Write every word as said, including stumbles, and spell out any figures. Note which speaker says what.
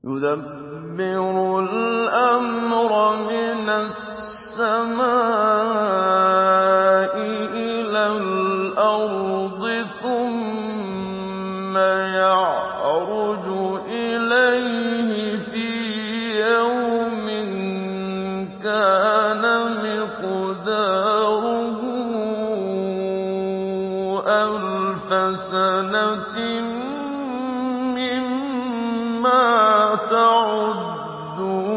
Speaker 1: يُدَبِّرُ الْأَمْرَ مِنَ السَّمَاءِ إِلَى الْأَرْضِ ثُمَّ يَعْرُجُ إِلَيْهِ فِي يَوْمٍ كَانَ مِقْدَارُهُ أَلْفَ سَنَةٍ مِّمَّا تَعُدُّونَ